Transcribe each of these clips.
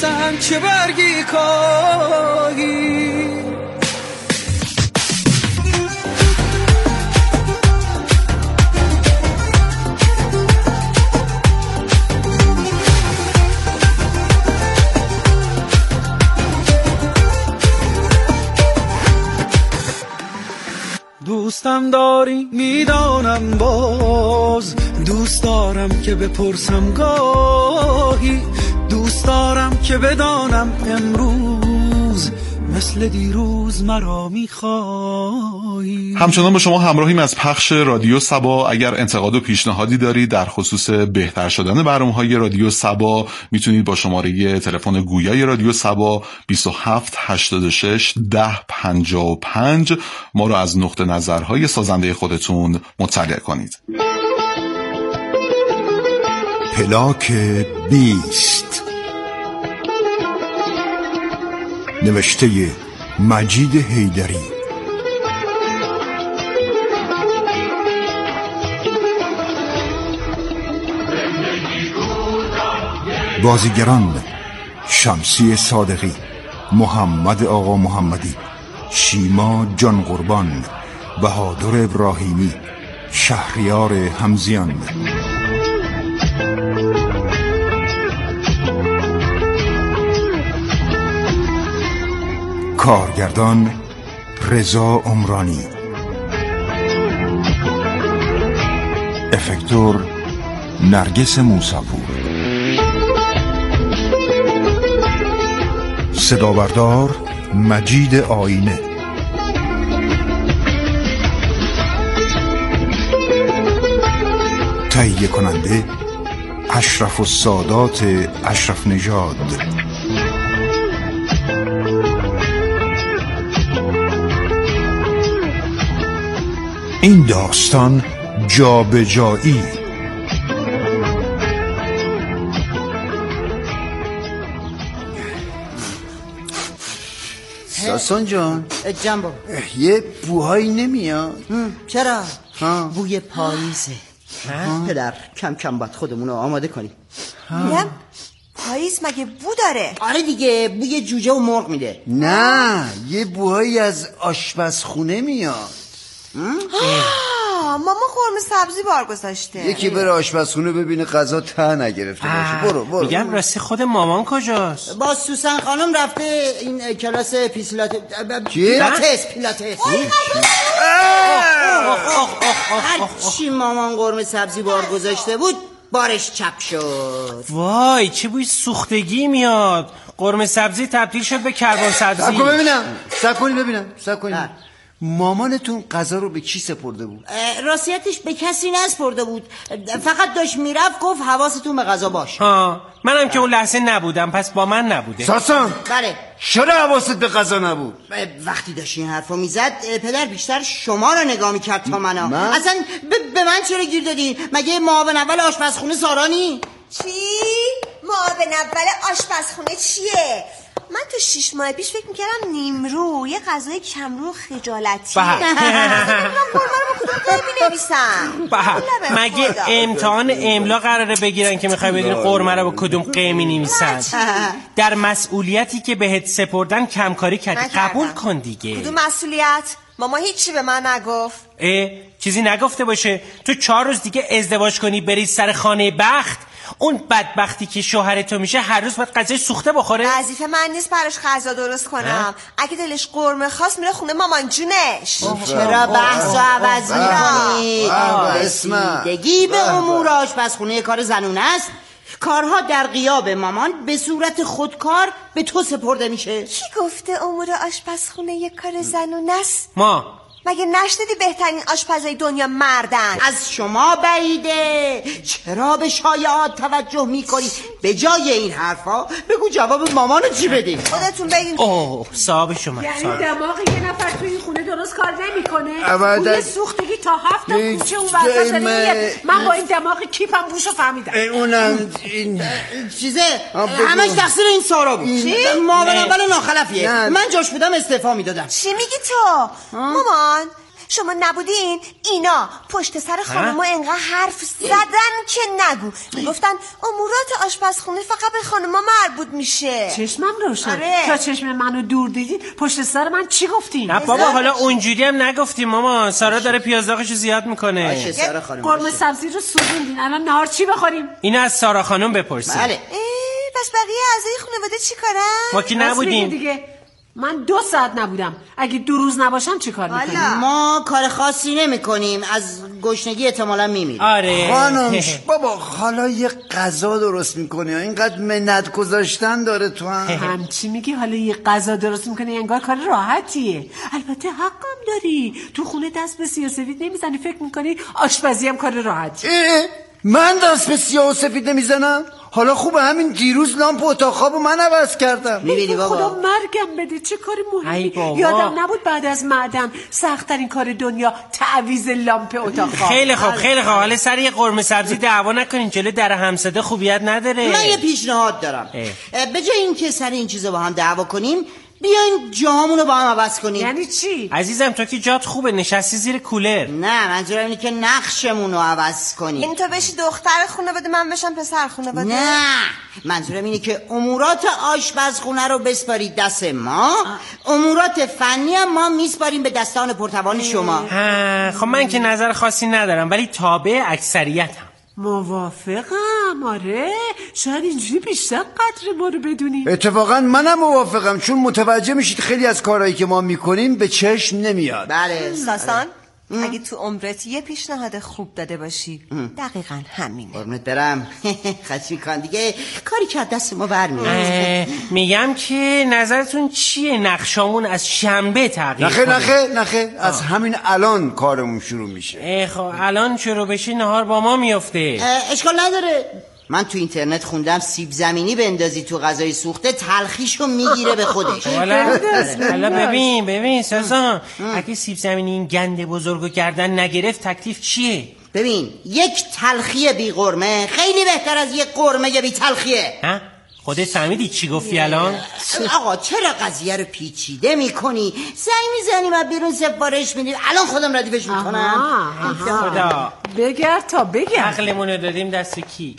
نیستن چه برگی کاهی. دوستم داری میدانم، باز دوست دارم که بپرسم گاهی، دوست دارم که بدانم امروز مثل دیروز مرا میخوایی. همچنان با شما همراهیم از پخش رادیو صبا. اگر انتقاد و پیشنهادی دارید در خصوص بهتر شدن برنامه‌های رادیو صبا، میتونید با شماره تلفن گویای رادیو صبا 2786 1055 ما رو از نقطه نظرهای سازنده خودتون مطلع کنید. پلاک 20 نوشته مجید حیدری، بازیگران شمسی صادقی، محمد آقا محمدی، شیما جان قربان، بهادر ابراهیمی، شهریار همزیان. کارگردان رضا عمرانی، افکتور نرگس موسی‌پور، صدابردار مجید آینه، تهیه کننده اشرف السادات اشرف نژاد. این داستان جابجایی. ساسان جان جنبا یه بوهایی نمیاد؟ چرا؟ بوی پاییزه. پدر کم کم باید خودمونو آماده کنیم. میگم پاییز مگه بو داره؟ آره دیگه، بوی جوجه و مرغ میده. نه، یه بوهایی از آشپزخونه میاد. ماما قرمه سبزی بار گذاشته. یکی بره آشپزخونه ببینه غذا ته نگرفته باشه. برو میگم راستی خود مامان کجاست؟ با سوسن خانم رفته این کلاس پیلاتس. هرچی مامان قرمه سبزی بار گذاشته بود بارش چپ شد. وای چه بوی سوختگی میاد. قرمه سبزی تبدیل شد به کربن سبزی. صبر کنید. مامانتون غذا رو به کی سپرده بود؟ راستیتش به کسی نسپرده بود، فقط داشت میرفت گفت حواستون به غذا باش. منم که اون لحظه نبودم، پس با من نبوده. ساسان بله. چرا حواست به غذا نبود؟ وقتی داشت این حرفو میزد پدر بیشتر شما رو نگاه میکرد تا منو. اصلا به من چرا گیر دادین؟ مگه معاون اول آشپزخونه سارانی؟ چی؟ معاون اول آشپزخونه چیه؟ من تو 6 ماه پیش فکر میکردم نیمرو، یه غذای کمرو خجالتیه. مگه امتحان املا قراره بگیرن که میخوای بدونی قرمه رو با کدوم قیمی نویسن؟ در مسئولیتی که بهت سپردن کمکاری کردی، قبول کن دیگه. کدوم مسئولیت؟ ماما هیچی به من نگفت. چیزی نگفته باشه؟ تو 4 روز دیگه ازدواج کنی بری سر خانه بخت، اون بدبختی که شوهر تو میشه هر روز باید غذای سوخته بخوره. وظیفه من نیست براش غذا درست کنم. اگه دلش قرمه خواست میره خونه مامان جونش. چرا بحثو عوض میکنی؟ رسیدگی به امور آشپزخونه کار زنونه است. کارها در غیاب مامان به صورت خودکار به تو سپرده میشه. کی گفته امور آشپزخونه یک کار زنونه است؟ ما مگه نشنیدی بهترین آشپزای دنیا مردن؟ از شما بعیده. چرا به شایعات توجه میکنی؟ به جای این حرفا بگو جواب مامانو چی بدی. خودتون بگین. صاحب شما یعنی دماغ یه نفر تو این خونه درست کار نمیکنه؟ بوی سوختگی تا 7 تا کوچه اون وسط داره. من با این دماغ کیپم بوشو فهمیدم. اونم این چیزه همش تقصیر این سارا بود. چی؟ معاون اول ناخلفیه. من جاش بودم استعفا میدادم. چی میگی تو؟ مامان شما نبودین اینا پشت سر خانما انقدر حرف زدن که نگو. میگفتن امورات آشپزخونه فقط به خانما مربوط میشه. چشمم روشن. تا چشم منو دور دیدی پشت سر من چی گفتین؟ نه بابا حالا اونجوری هم نگفتیم ماما. سارا داره پیازداغشو زیاد میکنه. قرمه سبزی رو سوزوندین، الان نهار چی بخوریم؟ اینو از سارا خانم بپرسید. بله. پس بقیه اعضای خانواده چی کارن؟ ما که نبودیم دیگه. من 2 ساعت نبودم. اگه 2 روز نباشم چی کار میکنیم؟ ما کار خاصی نمی کنیم. از گشنگی احتمالا میمیریم. آره خانم بابا حالا یه غذا درست میکنی، اینقدر منت گذاشتن داره تو هم چی میگی؟ حالا یه غذا درست میکنی انگار کار راحتیه. البته حقم داری، تو خونه دست به سیاه سفید نمیزنی، فکر میکنی آشپزی هم کار راحتیه. من دست به سیاه و سفید نمیزنم؟ حالا خوبه همین دیروز لامپ اتاق خوابو من عوض کردم. میبینی بابا خدا مرگم بده، چه کاری مهمی. یادم نبود بعد از معدن سخت‌ترین کار دنیا تعویض لامپ اتاق خواب. خیلی خوب خیلی خوب. حالا سر یه قرمه سبزی دعوا نکنین، جلو در همساده خوبیت نداره. من یه پیشنهاد دارم. به جای اینکه سر این چیزا با هم دعوا کنیم بیاین جاهامونو با هم عوض کنیم. یعنی چی؟ عزیزم تو که جات خوبه، نشستی زیر کولر. نه منظورم اینه که نقشمونو عوض کنیم. این تو بشی دختر خانواده من بشم پسر خانواده؟ نه منظورم اینه که امورات آشپزخونه رو بسپارید دست ما، امورات فنی هم ما میسپاریم به دستان پرتوان شما. خب من که نظر خاصی ندارم ولی تابع اکثریتم. موافقم. آره شاید اینجوری بیشتر قدر ما رو بدونی. اتفاقا منم موافقم، چون متوجه میشید خیلی از کارهایی که ما میکنیم به چشم نمیاد. بله ساسان اگه تو عمرت یه پیشنهاد خوب داده باشی دقیقا همینه. قربونت برم. خشمی کن دیگه، کاری که دست ما برمیاد. میگم که نظرتون چیه نقشامون از شنبه تغییر کنه؟ نخه از همین الان کارمون شروع میشه. خب الان شروع بشه نهار با ما میفته. اشکال نداره. من تو اینترنت خوندم سیب زمینی بندازی تو غذای سوخته تلخیشو میگیره به خودش. حالا ببین ساسان، اگه سیب زمینی این گنده بزرگو کردن نگرفت تکلیف چیه؟ ببین یک تلخی بی قرمه خیلی بهتر از یک قرمه بی تلخیه. خودت فهمیدی چی گفتی الان؟ آقا چرا قضیه رو پیچیده میکنی؟ زنگ میزنی و بیرون سفارش میدی. الان خودم ردیفش میکنم. خدا بگرد تا بگرد. عقلمونو دادیم دست کی؟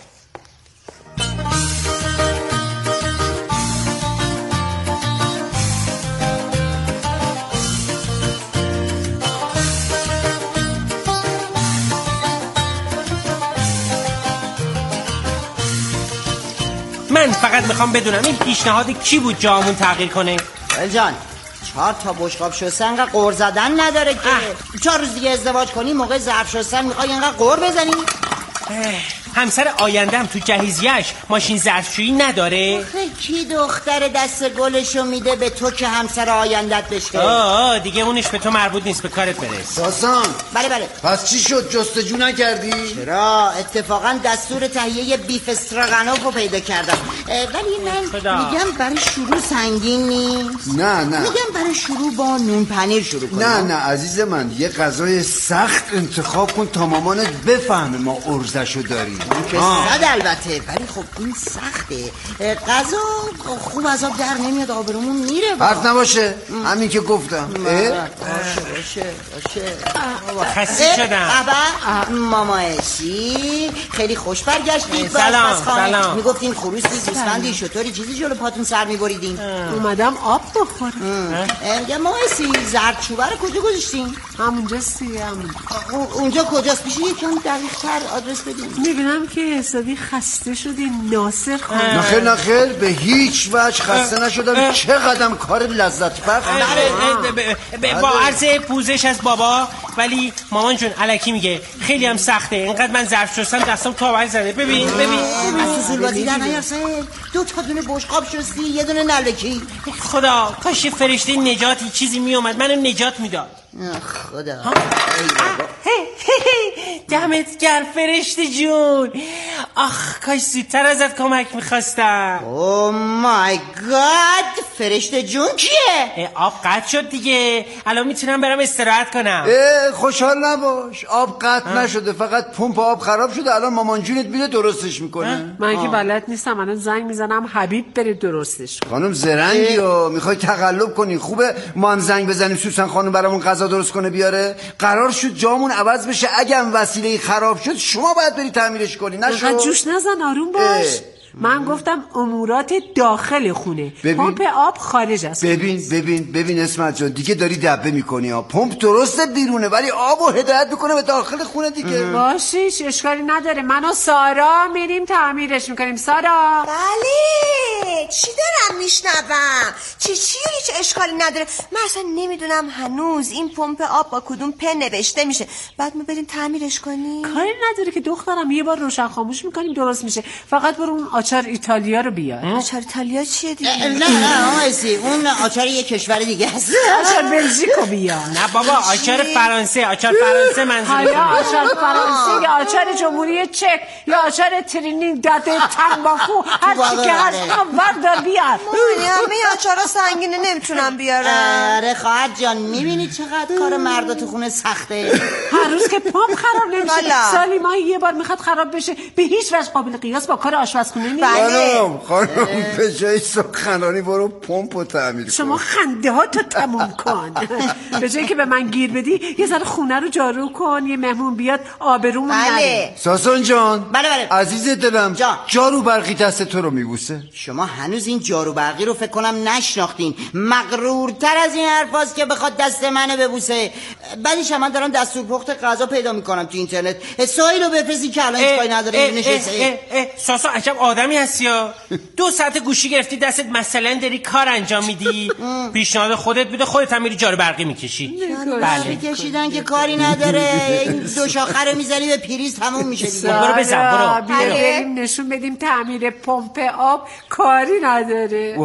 من فقط میخوام بدونم این پیشنهاد کی بود جامون تغییر کنه؟ جان 4 تا بشقاب شستن انقدر قور زدن نداره که 4 روز دیگه ازدواج کنی موقع ظرف شستن میخوای انقدر قور بزنی؟ همسر آیندم تو جهیزیه‌اش ماشین ظرفشویی نداره؟ کی دختر دست گلشو میده به تو که همسر آیندت بشه؟ دیگه اونش به تو مربوط نیست، به کارت برس. ساسان بله پس چی شد، جستجو نکردی؟ چرا اتفاقا دستور تهیه بیف استراگانوف رو پیدا کردم، ولی من میگم برای شروع سنگین نیست. نه میگم برای شروع با نون پنیر شروع کنم. نه عزیز من، یه غذای سخت انتخاب کن تا مامانت بفهمه ما ارزشو داریم. که صد البته، ولی خب این سخته. غذا خوب از آب در نمیاد، آبرومون میره. حرف نباشه، همین که گفتم. باشه خسته شدم. ماما اسی خیلی خوش برگشتید. سلام. میگفتین خروسی گوسفندی شطوری چیزی جلو پاتون سر میبریدین. اومدم آب بخورم. ماما اسی زردچوبه رو کجا گذاشتین؟ همونجا سیم. اونجا کجاست؟ میشه یکم دقیق تر آدرس بدین؟ میبینم که حسابی خسته شدی ناصر خان. نخیر به هیچ وجه خسته نشدم. چقدر کار لذت بخش. با عرض پوزش از بابا، ولی مامان جون الکی میگه خیلی هم سخته. اینقدر من ظرف شستم دستم تاول زده. ببین از تو زولبازی در نیارسه. 2 تا دونه بشقاب شستی، یه دونه نلکی. خدا کاش فرشته نجاتی چیزی میومد منو نجات میداد. خدا دمت گرم فرشته جون. آخ کاش زودتر ازت کمک میخواستم. او مای گاد فرشته جون کیه؟ آب قطع شد دیگه، الان میتونم برم استراحت کنم. خوشحال نباش، آب قطع نشده، فقط پمپ آب خراب شده. الان مامان جونت میره درستش میکنه. من که بلد نیستم، الان زنگ میزنم حبیب بره درستش. خانم زرنگی ها، میخوای تقلب کنی؟ خوبه ما هم زنگ بزنیم سوسن خانم برامون غذا درست کنه بیاره؟ قرار شد جامون عوض بشه، اگه هم وسیله خراب شد شما باید بری تعمیرش کنی. نشو جوش نزن، آروم باش. من گفتم امورات داخل خونه، پمپ آب خارج است. ببین اسمت جان، دیگه داری دبه میکنی ها. پمپ درسته بیرونه ولی آبو هدایت میکنه به داخل خونه دیگه. باشیش، اشکالی نداره. من و سارا میریم تعمیرش میکنیم. سارا. بله، چی دارم میشنوم؟ چیه هیچ اشکالی نداره. من اصلا نمیدونم هنوز این پمپ آب با کدوم پن نوشته میشه. بعد ما بریم تعمیرش کنیم. کاری نداره که دخترم، یه بار روشن خاموش میکنیم درست میشه. فقط برو اون آچار ایتالیا رو بیار. آچار ایتالیا چیه دیگه؟ نه اون آچار یه کشور دیگه است. آچار بلژیکو بیار. نه بابا، آچار فرانسه منظورم. یا آچار فرانسه یا آچار جمهوری چک یا آچار ترینیداد تنباکو، هر چی که هست بردار بیار. همه آچارا سنگینه نمیتونم بیارم. آره خواهر جان، میبینی چقدر کار مردا تو خونه سخته؟ هر روز که پمپ خراب نمیشه، سالی ماهی یه بار میخواد خراب بشه، به هیچ وجه قابل قیاس با کار آشپزخونه نیست. خانم به جای سخنرانی برو پمپو تعمیر کن. شما خنده ها تو تموم کن. به جایی که به من گیر بدی یه ذره خونه رو جارو کن، یه مهمون بیاد آبرومون نره. ساسان جان. بله عزیز دلم جان. جارو برقی دست تو رو میبوسه. شما هنوز این جارو برقی رو فکر کنم نشناختین. مغرورتر از این حرفاست که بخواد دست منو ببوسه. بعدش من دارم دستور پخت غذا پیدا میکنم تو اینترنت. سایل رو بفرستی که الان هیچ کاری نداره نشسته. ساسا عجب آدمی هستی یا 2 ساعت گوشی گرفتی دستت، مثلا داری کار انجام میدی. پیشنهاد خودت بوده، خودت هم میری جارو برقی میکشی. بله کشیدن که کاری نداره. این 2 شاخه رو میزنی به پریز تموم میشه دیگه. برو بزن، برو بریم نشون بدیم تعمیر پمپ آب کاری نداره.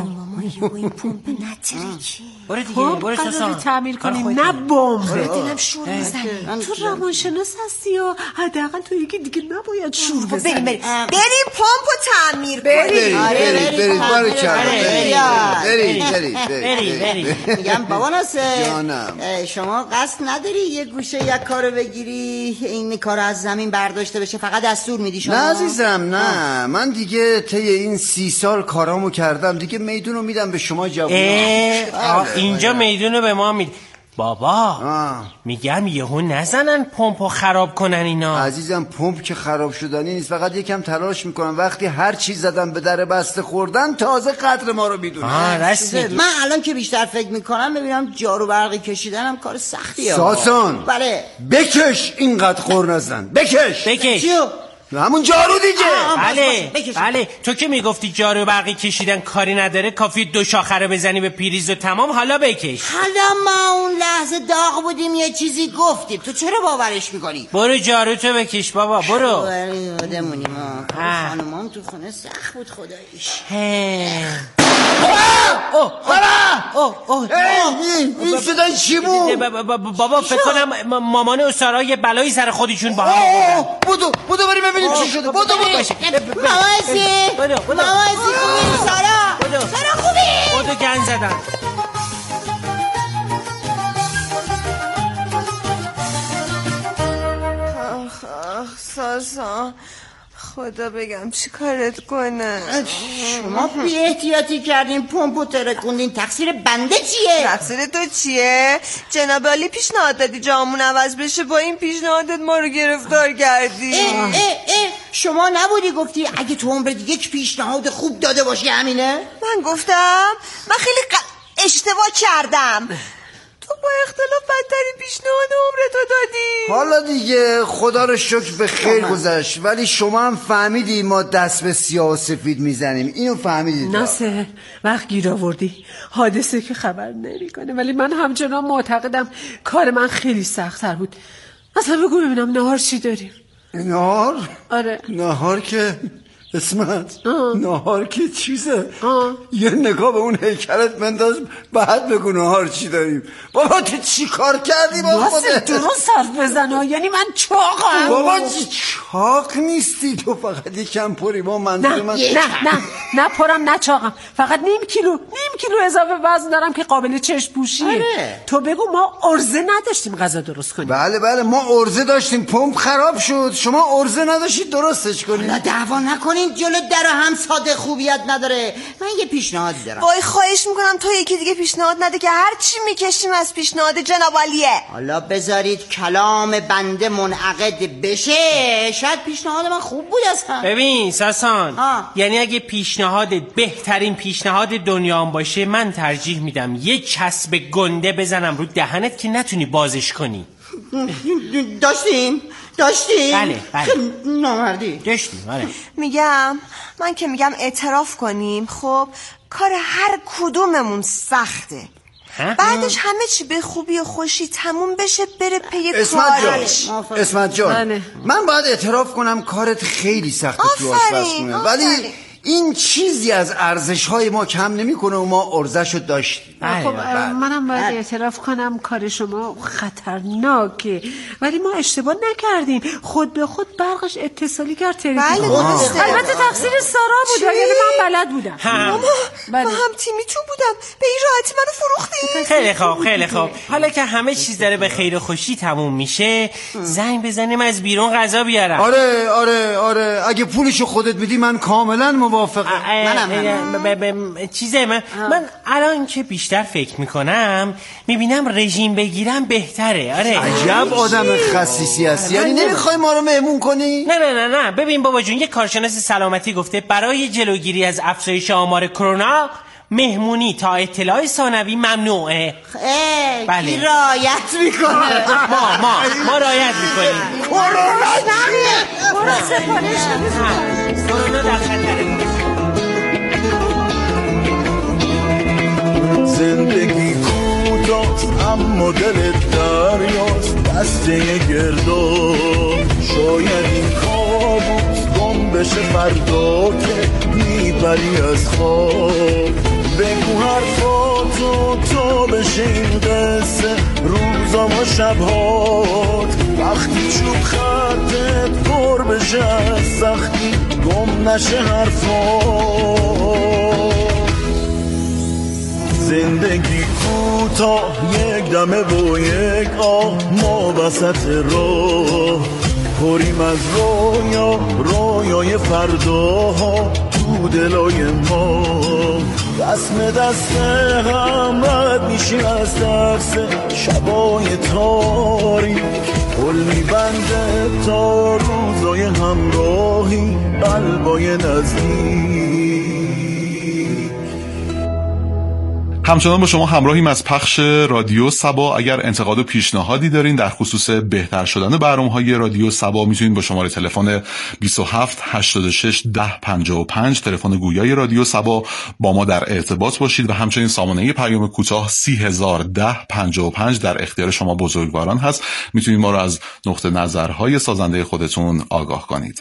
این پمپ نترکی. برو دیگه، برو ساسا تعمیر کنیم، نه بمب. دلم شور میزنه. تو روانشناس هستی و حداقل تو یکی دیگه نباید شور بزنی. بریم پمپو تعمیر کنیم. بریم. میگم بابا ناصر، شما قصد نداری یه گوشه یک کارو بگیری این کار از زمین برداشته بشه، فقط دستور میدی شما؟ نه عزیزم، نه من دیگه طی این 30 سال کارامو کردم دیگه، میدونو میدم به شما جوونا. اینجا میدونو به ما میدی بابا. میگم یهو نزنن پمپو خراب کنن اینا. عزیزم پمپ که خراب شدنی نیست، فقط یکم تلاش میکنن. وقتی هر چیز زدن به در بسته خوردن تازه قدر ما رو میدونن. من الان که بیشتر فکر میکنم ببینم جارو برقی کشیدنم کار سختیه. ساسان بله بکش، اینقدر خور نزن. بکش چیو؟ همون جارو دیگه. بله تو که میگفتی جارو برقی کشیدن کاری نداره، کافی 2 شاخه رو بزنی به پریز و تمام. حالا بکش. حالا ما اون لحظه داغ بودیم یه چیزی گفتیم، تو چرا باورش میکنی؟ برو جارو تو بکش بابا، برو. بمونیم خانمام تو خونه سخت بود خداییش. این صدای چی بود؟ بابا فکر کنم مامان و سارا یه بلایی سر خودشون با هم بودن. بودو بریم ببینیم چی شده. بودو ماماسی خوبی؟ سارا خوبی؟ بودو گن زدن. ساسا خدا بگم چی کارت کنه. شما بی احتیاطی کردین پمپو ترکوندین، تقصیر بنده چیه؟ تقصیر تو چیه؟ جناب عالی پیشنهاد دادی جامون عوض بشه، با این پیشنهادت ما رو گرفتار کردی. شما نبودی گفتی اگه تو عمرت یک پیشنهاد خوب داده باشی همینه؟ من گفتم من خیلی اشتباه کردم. تو با اختلاف بدترین پیشنهاد عمرتو دادی. حالا دیگه خدا رو شکر به خیر گذشت، ولی شما هم فهمیدی ما دست به سیاه و سفید میزنیم. اینو فهمیدید؟ ناصر وقت گیر آوردی، حادثه که خبر نمیکنه، ولی من همچنان معتقدم کار من خیلی سخت‌تر بود. اصلا بگو ببینم نهار چی داریم؟ نهار؟ آره نهار که اسمت نهار که چیزه؟ یه نگاه به اون هیکلت بنداز بعد بگو نهار چی داریم. بابا تو چی کار کردی با خودت؟ درست حرف بزن. یعنی من چاقم. بابا چاق نیستی تو، فقط یکم پری. با منظور من نه پرم نه چاقم، فقط نیم کیلو اضافه وزن دارم که قابل چشم پوشیه. تو بگو ما ارزه نداشتیم غذا درست کنیم. بله ما ارزه داشتیم، پمپ خراب شد، شما ارزه نداشتید درستش کنید. نه دعوا نکنین جلو در هم ساده خوبیت نداره. من یه پیشنهادی دارم. وای خواهش میکنم تو یکی دیگه پیشنهاد نده که هر چی میکشیم از پیشنهاد جناب عالیه. حالا بذارید کلام بنده منعقد بشه، شاید پیشنهاد من خوب بود اصلا. ببین ساسان، یعنی اگه پیشنهادت بهترین پیشنهاد دنیا باشه، من ترجیح میدم یه چسب گنده بزنم رو دهنت که نتونی بازش کنی. داشتیم؟ بله نامردی داشتیم. من که میگم اعتراف کنیم. خب کار هر کدوممون سخته، بعدش همه چی به خوبی و خوشی تموم بشه، بره پی کارش. اسمت جان من باید اعتراف کنم کارت خیلی سخته تو آشپزخونه، ولی این چیزی از ارزش‌های ما کم نمی‌کنه و ما ارزشو داشتیم. خب منم باید اعتراف کنم کار شما خطرناکه، ولی ما اشتباه نکردیم. خود به خود برقش اتصالی کرد تلفن. البته تقصیر سارا بود، یعنی من بلد بودم. ما هم تیمی تو بودم، به این راحتی منو فروختی. خیلی خوب. حالا که همه چیز داره به خیر و خوشی تموم میشه، زنگ بزنیم از بیرون غذا بیارم. آره اگه پولشو خودت بدی من کاملا موافقم. من الان که بیشتر فکر میکنم میبینم رژیم بگیرم بهتره. عجب آدم خسیسی هستی. یعنی نمیخوای ما رو مهمون کنی؟ نه ببین بابا جون، یه کارشناس سلامتی گفته برای جلوگیری از افزایش آمار کرونا مهمونی تا اطلاع ثانوی ممنوعه. بله رعایت میکنه. ما رعایت میکنیم. کرونا در خطره. زندگی کوتاست اما دلت دریاست، دسته گردو شاید این کابوس گم بشه فردا که میبری از خواب. بگو حرفاتو تا بشه این قصه روزا و شبهات، وقتی چوب خطت پر بشه از سختی گم نشه حرفات. زندگی کوتاه یک دمه و یک آه، ما وسط راه پریم از رویای فرداها تو دلای ما. دست هم رد میشیم از درس شبای تاریک، پل میبنده تا روزای همراهی قلبای نزدیک. همچنان با شما همراهیم از پخش رادیو صبا. اگر انتقاد و پیشنهادی دارین در خصوص بهتر شدن برنامه‌های رادیو صبا، میتونید با شماره تلفن 27 86 10 55 تلفن گویای رادیو صبا با ما در ارتباط باشید و همچنین سامانه پیام کوتاه 30010 55 در اختیار شما بزرگواران هست. میتونید ما رو از نقطه نظرهای سازنده خودتون آگاه کنید.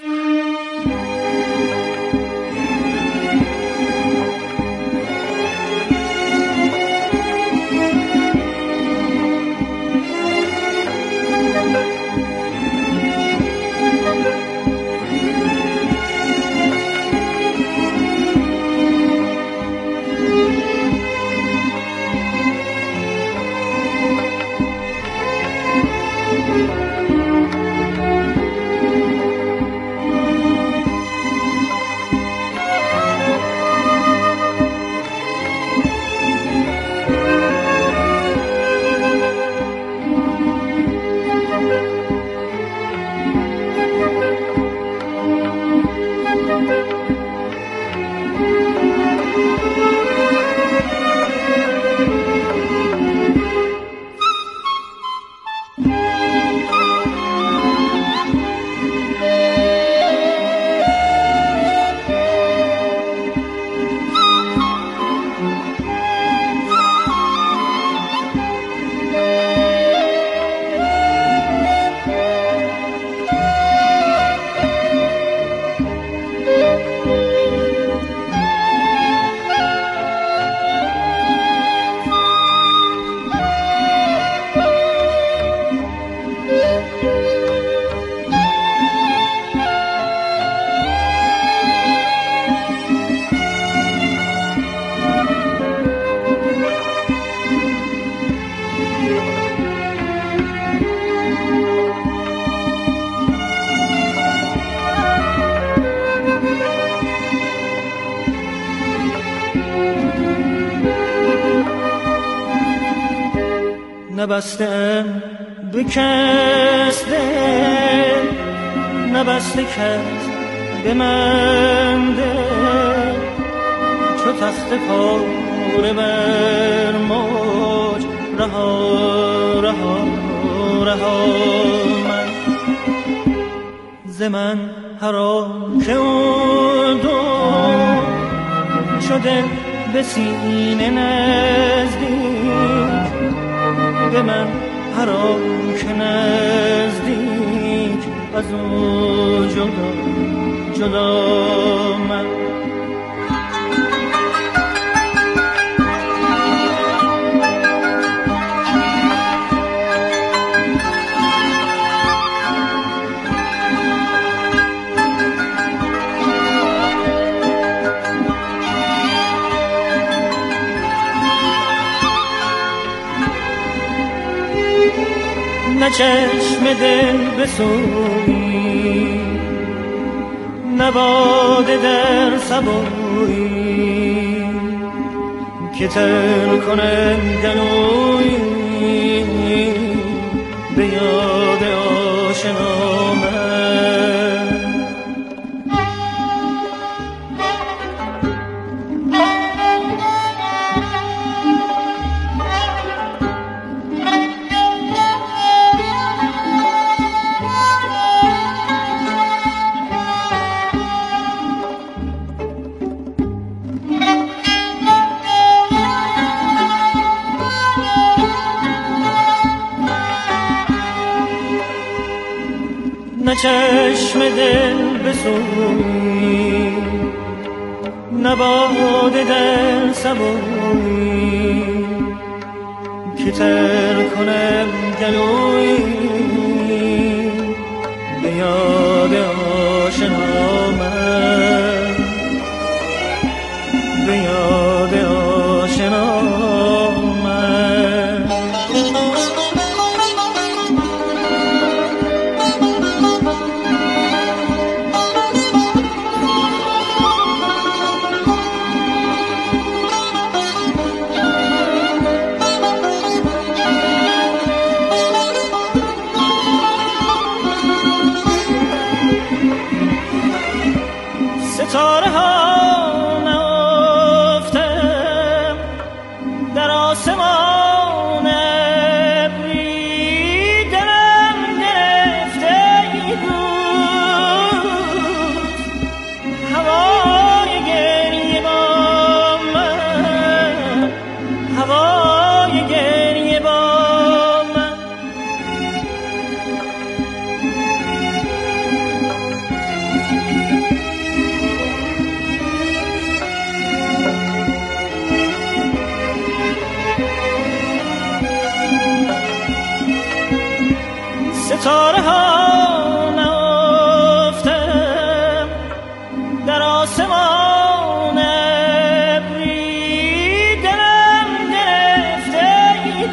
نبستم به کس دل، نبسته کس به من دل، چو تخت پاره بر موج رها رها رها من ز من هر که اون دو شده به سینه نزدیک، به من هر آن که نزدیک از او جدا جدا من نه چشم دل بسویی، نه باده در سبویی که تر کنم گلویی به یاد آشنا من. نه چشم دل بسویی، نه باده در سبویی که تر کنم گلویی به یاد آشنا من، به یاد آشنا من. ستاره ها نافتم در آسمان ابری، دلم گرفته بود هوای گریه با من، هوای گریه با من. ستاره ها نافتم در آسمان ابری، دلم گرفته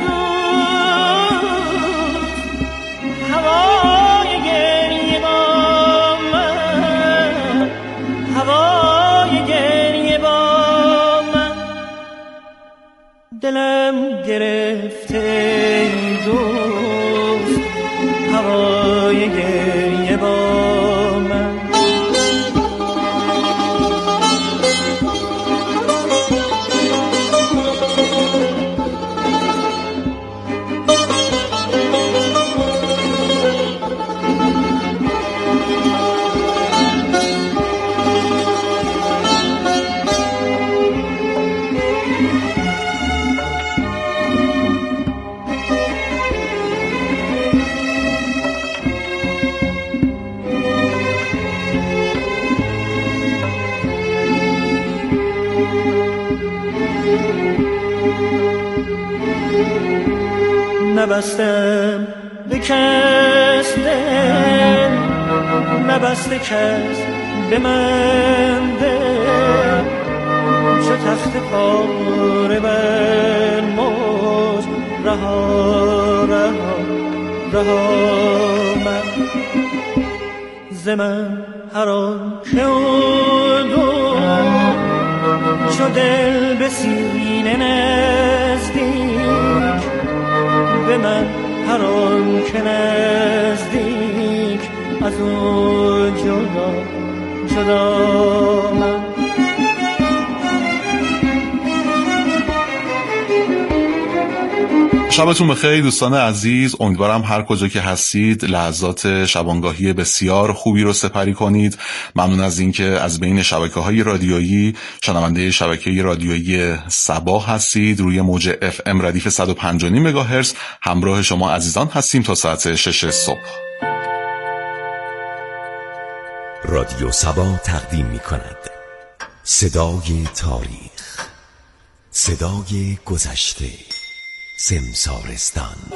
بود هوای گریه با من، هوای گریه با من. دلم گرفته دوست هوای گریه با من. نبستم به کس بسته کس به من ده، چو تخت پاره بنماز رها رها رها من ز من هر آن که چو دل به سینه نزدیک، به من هر آن که نزدیک از اون جدا جدا من. شبتون بخیر دوستان عزیز، امیدوارم هر کجا که هستید لحظات شبانگاهی بسیار خوبی رو سپری کنید. ممنون از اینکه از بین شبکه‌های رادیویی شنونده شبکه رادیویی صبا هستید. روی موج FM ردیف 105.5 مگاهرتز همراه شما عزیزان هستیم تا ساعت 6 صبح. رادیو صبا تقدیم می‌کند صدای تاریخ، صدای گذشته، سمسارستان.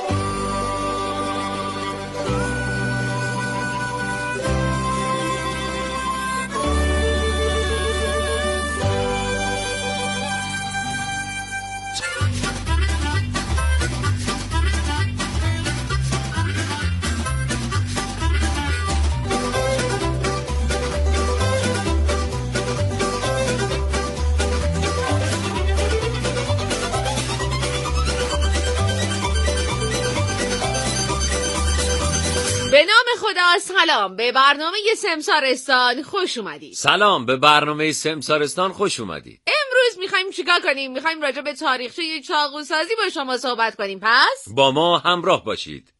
به نام خدا، سلام به برنامه سمسارستان خوش اومدید. سلام به برنامه سمسارستان خوش اومدید. امروز میخوایم چیکار کنیم؟ میخوایم راجع به تاریخچه چاقوسازی با شما صحبت کنیم. پس با ما همراه باشید.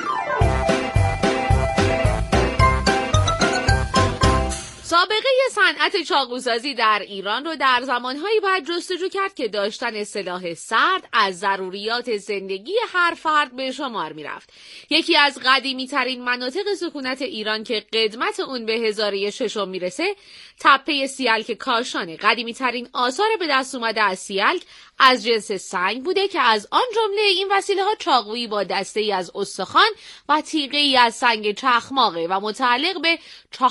سابقه صنعت چاقوسازی در ایران رو در زمانهایی باید جستجو کرد که داشتن سلاح سرد از ضروریات زندگی هر فرد به شمار می رفت. یکی از قدیمی ترین مناطق سکونت ایران که قدمت اون به هزاره ششم میرسه، تپه سیلک کاشانه. قدیمی ترین آثار به دست اومده از سیلک از جنس سنگ بوده که از آن جمله این وسیله ها چاقویی با دسته‌ای از استخوان و تیغه‌ای از سنگ چخماقه و متعلق به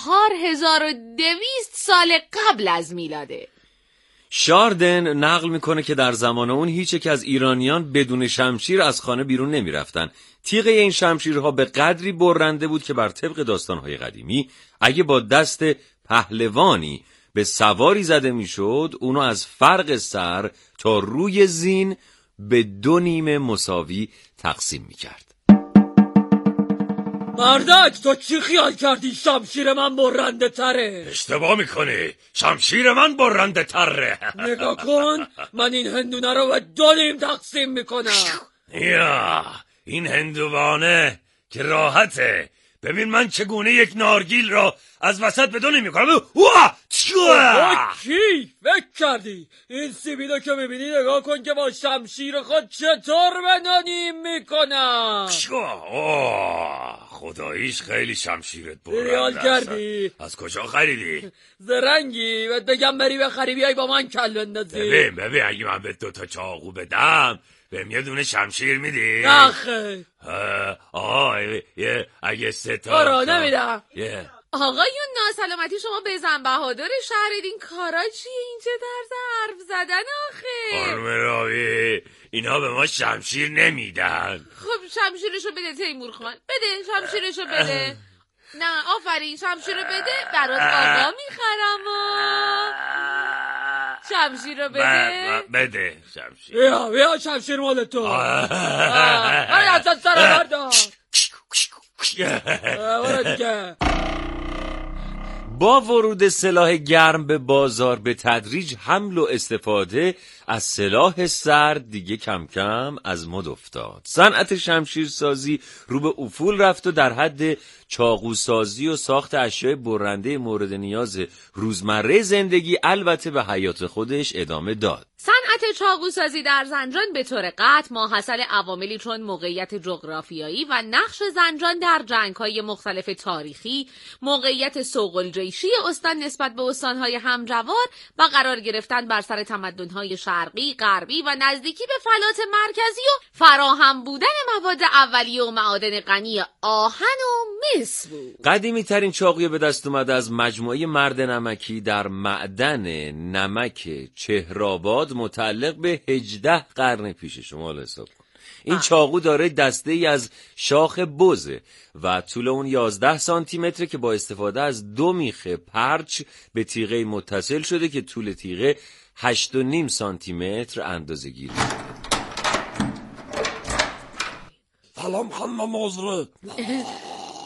4200 سال قبل از میلاده. شاردن نقل میکنه که در زمان اون هیچ یک از ایرانیان بدون شمشیر از خانه بیرون نمیرفتن. تیغه این شمشیرها به قدری برنده بود که بر طبق داستانهای قدیمی اگه با دست پهلوانی به سواری زده میشد، اونو از فرق سر تا روی زین به 2 نیم مساوی تقسیم میکرد. مردک، تو چی خیال کردی شمشیر من برنده تره؟ اشتباه میکنی، شمشیر من برنده تره. نگاه کن، من این هندونه رو به 2 نیم تقسیم میکنم. یا این هندوانه که راحته. ببین من چگونه یک نارگیل را از وسط به 2 نیم میکنم. کی فکر کردی؟ این سیبیلو که میبینی نگاه کن که با شمشیر خود چطور به 2 نیم میکنم. خداییش خیلی شمشیرت برنده. ریال کردی؟ از کجا خریدی؟ زرنگی و بگم بری بخری بیای با من کل بندازی. ببین اگه من به 2 تا چاقو بدم بهم 1 دونه شمشیر میدی؟ نخیر. اگه 3 تا آره نمیدم. آقایون ناسلامتی شما به زن بهادر شهرید، این کارا چیه؟ این چه طرز حرف زدن آخه؟ خانم راوی، اینا به ما شمشیر نمیدن. خب شمشیرشو بده تیمور خان، بده شمشیرشو بده. نه آفرین، شمشیرو بده، برات آقا میخرم. شمشیرو بده. بده شمشیر. بیا شمشیر مال تو. آره اصلا سر بردار. با ورود سلاح گرم به بازار به تدریج حمل و استفاده از سلاح سرد دیگه کم کم از مد افتاد. صنعت شمشیرسازی رو به افول رفت و در حد چاقوسازی و ساخت اشیاء برنده مورد نیاز روزمره زندگی البته به حیات خودش ادامه داد. صنعت چاقوسازی در زنجان به طور قطع ماحصل عواملی چون موقعیت جغرافیایی و نقش زنجان در جنگ‌های مختلف تاریخی، موقعیت سوق‌الجیشی استان نسبت به استان‌های همجوار و قرار گرفتن بر سر تمدن‌های شرقی، غربی و نزدیکی به فلات مرکزی و فراهم بودن مواد اولیه و معادن غنی آهن و مس بود. قدیمی ترین چاقوی به دست اومده از مجموعه مرد نمکی در معدن نمک چهرآباد متعلق به 18 قرن پیش. شما حساب کن. این چاقو داره دسته ای از شاخ بزه و طول اون 11 سانتی متره که با استفاده از 2 میخ پرچ به تیغه متصل شده که طول تیغه 8.5 سانتی متر اندازه گیری شده. سلام خانم معذرت.